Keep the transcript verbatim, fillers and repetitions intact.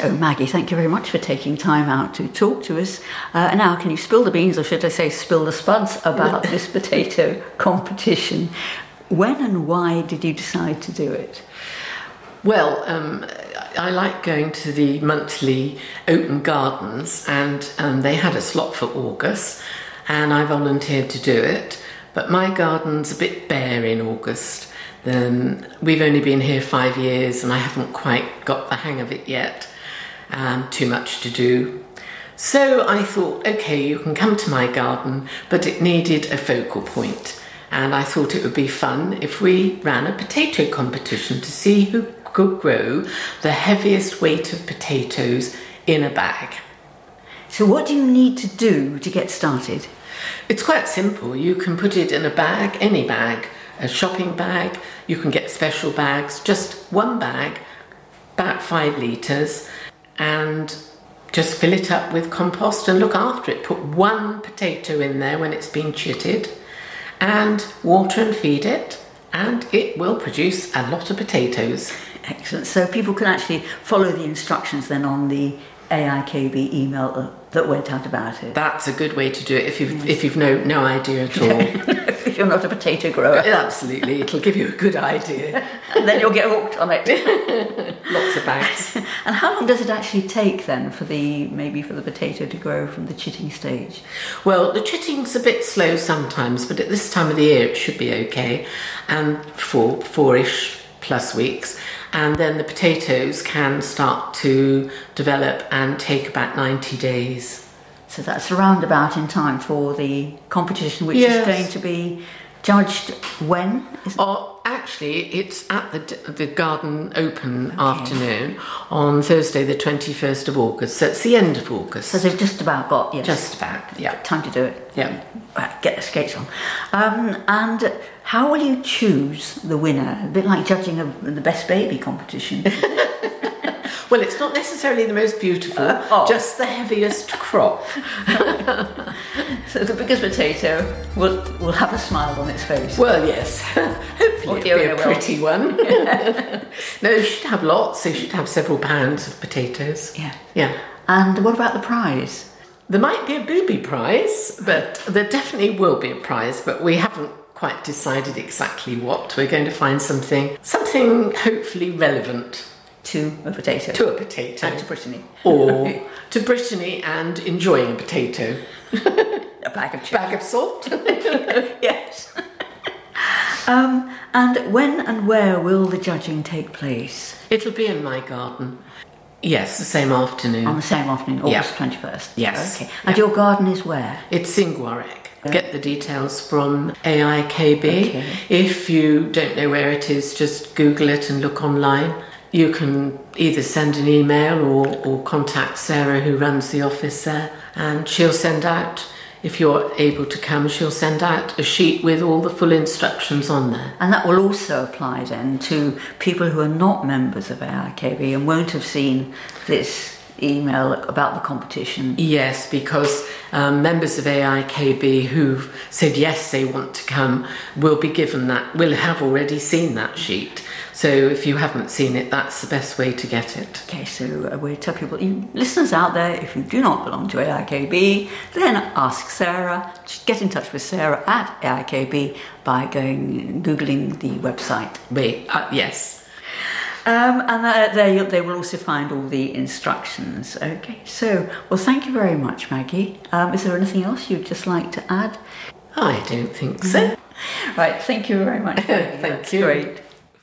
So, Maggie, thank you very much for taking time out to talk to us. Uh, now, can you spill the beans, or should I say spill the spuds, about this potato competition? When and why did you decide to do it? Well, um, I like going to the monthly open gardens, and um, they had a slot for August, and I volunteered to do it. But my garden's a bit bare in August. Um, we've only been here five years and I haven't quite got the hang of it yet. Um, too much to do. So I thought, okay, you can come to my garden, but it needed a focal point. And I thought it would be fun if we ran a potato competition to see who could grow the heaviest weight of potatoes in a bag. So what do you need to do to get started? It's quite simple. You can put it in a bag, any bag, a shopping bag. You can get special bags, just one bag, about five litres, and just fill it up with compost and look after it. Put one potato in there when it's been chitted, and water and feed it, and it will produce a lot of potatoes. Excellent. So people can actually follow the instructions then on the A I K B email that went out about it. That's a good way to do it if you've, if you've no, no idea at all. If you're not a potato grower. Absolutely, it'll give you a good idea. And then you'll get hooked on it. Lots of bags. And how long does it actually take then for the, maybe for the potato to grow from the chitting stage? Well, the chitting's a bit slow sometimes, but at this time of the year it should be okay. And four, four-ish plus weeks. And then the potatoes can start to develop and take about ninety days. So that's around about in time for the competition, which yes. is going to be judged when? Is oh, actually, it's at the the garden open okay. afternoon on Thursday, the twenty-first of August. So it's the end of August. So they've just about got, yes. Just about, yeah. Time to do it. Yeah. Right, get the skates on. Um, and how will you choose the winner? A bit like judging a, the best baby competition. Well, it's not necessarily the most beautiful, uh, oh. just the heaviest crop. So the biggest potato will will have a smile on its face. Well, yes. Hopefully it'll be a pretty one. No, you should have lots. So you should have several pounds of potatoes. Yeah. Yeah. And what about the prize? There might be a booby prize, but there definitely will be a prize, but we haven't quite decided exactly what. We're going to find something, something hopefully relevant. To a potato. To a potato. And to Brittany. Or to Brittany and enjoying a potato. A bag of chips. Bag of salt. Yes. um, and when and where will the judging take place? It'll be in my garden. Yes, the same afternoon. On the same afternoon, August yeah. twenty-first? Yes. Okay. And yeah. your garden is where? It's in Gwarek. Get the details from A I K B. Okay. If you don't know where it is, just Google it and look online. You can either send an email or, or contact Sarah, who runs the office there, and she'll send out, if you're able to come, she'll send out a sheet with all the full instructions on there. And that will also apply then to people who are not members of A I K B and won't have seen this email about the competition. Yes, because um, members of A I K B who've said yes they want to come will be given that, will have already seen that sheet. So if you haven't seen it, that's the best way to get it. Okay, so uh, we tell people, you listeners out there, if you do not belong to A I K B, then ask Sarah. Just get in touch with Sarah at A I K B by going Googling the website. Wait, uh, yes. Um, and uh, there you'll, they will also find all the instructions. Okay, so, well, thank you very much, Maggie. Um, is there anything else you'd just like to add? I don't think so. Right, thank you very much. Thank That's you. Great.